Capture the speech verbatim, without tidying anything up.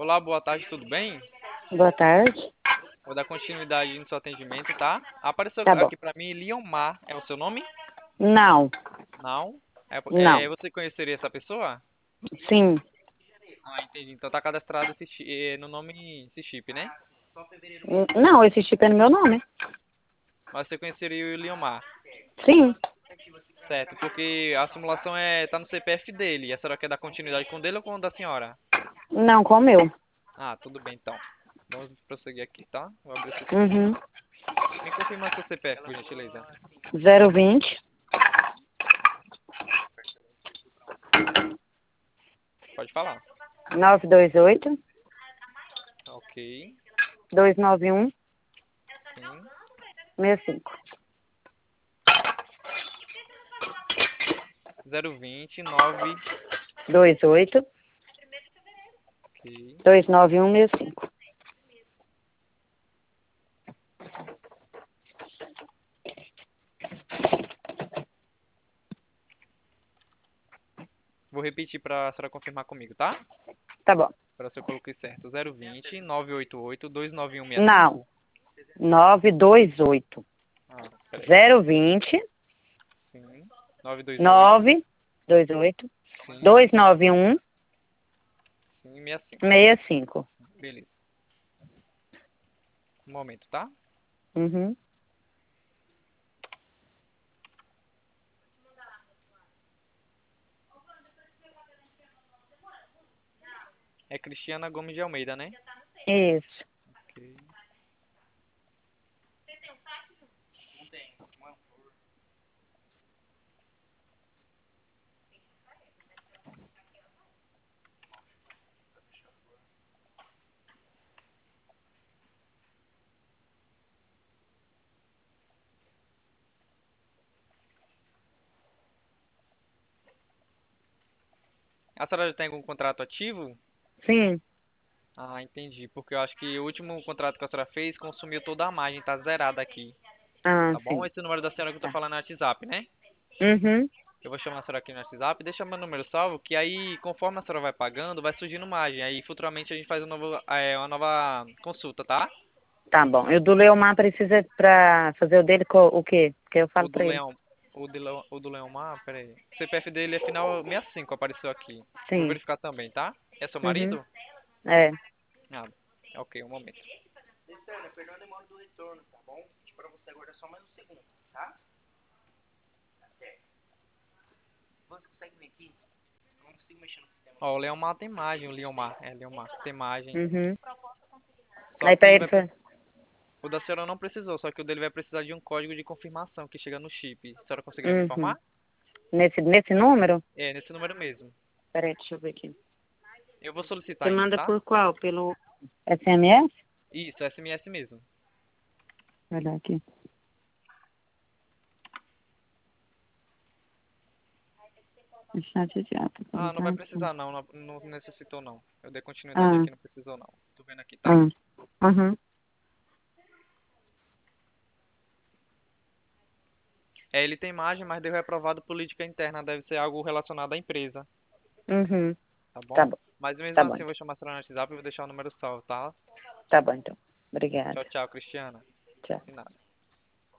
Olá, boa tarde, tudo bem? Boa tarde. Vou dar continuidade no seu atendimento, tá? Apareceu Tá bom. aqui pra mim Liomar, é o seu nome? Não, Não? É, é, não. você conheceria essa pessoa? Sim. Ah, entendi. Então tá cadastrado esse, chi- eh, no nome esse chip, né? N- Não, esse chip é no meu nome. Mas você conheceria o Liomar, Sim. certo? Porque a simulação é tá no C P F dele. E a senhora quer dar continuidade com o dele ou com o da senhora? Não, com o meu. Ah, tudo bem então. Vamos prosseguir aqui, tá? Vou abrir o sistema. Uhum. Me confirma seu C P F, por gentileza. Zero vinte, Pode falar. nove dois oito, Ok. dois nove um, Sim. seis cinco. zero vinte, nove. Dois oito, Ok. dois nove um, seis cinco. Vou repetir para a senhora confirmar comigo, tá? Tá bom. Para ver se eu coloquei certo. zero vinte, nove oito oito, dois nove um seis Não. cinco. Nove dois oito, Ah, peraí. zero vinte, Sim. nove dois oito. nove dois oito, Sim. dois nove um, Sim, sessenta e cinco. seis cinco. Beleza. Um momento, tá? Uhum. É Cristiana Gomes de Almeida, né? Isso. Ok. A senhora já tem algum contrato ativo? Sim. Ah, entendi. Porque eu acho que o último contrato que a senhora fez consumiu toda a margem, tá zerada aqui. Ah, Tá bom? sim. Esse número da senhora que eu tô Tá. falando é no WhatsApp, né? Uhum. Eu vou chamar a senhora aqui no WhatsApp, deixa meu número salvo, que aí, conforme a senhora vai pagando, vai surgindo margem. Aí, futuramente, a gente faz um novo, é, uma nova consulta, tá? Tá bom. E o do Leomar precisa pra fazer o dele co- o quê? Porque eu O falo do pra ele. Leão, o, de, Leão- o do Leomar, pera aí. O C P F dele é final sessenta e cinco, apareceu aqui. Vou Sim. verificar também, tá? É seu Uhum. marido? É. Ah, ok, um momento. Ó, o Leomar tem margem, o Leomar, é, Leomar, tem margem. Uhum. Só Aí pra que ele vai, foi. o da senhora não precisou, só que o dele vai precisar de um código de confirmação que chega no chip. A senhora conseguiria me Uhum. informar? Nesse, nesse número? É, nesse número mesmo. Peraí, deixa eu ver aqui. Eu vou Você solicitar isso, manda tá? por qual? Pelo S M S? Isso, S M S mesmo. Vai dar aqui. Chat de ato, Ah, não vai contato. precisar não, não, não necessitou não. Eu dei continuidade Ah, aqui, não precisou não. Tô vendo aqui, tá? ah. Uhum. É, ele tem margem, mas deu reprovado política interna, deve ser algo relacionado à empresa, Uhum. tá Tá bom? bom. Mas mesmo Tá bom, assim eu vou então. chamar a senhora no WhatsApp e vou deixar o número salvo, tá? Tá bom, então. Tchau, Obrigada. tchau, Cristiana. Tchau. De nada.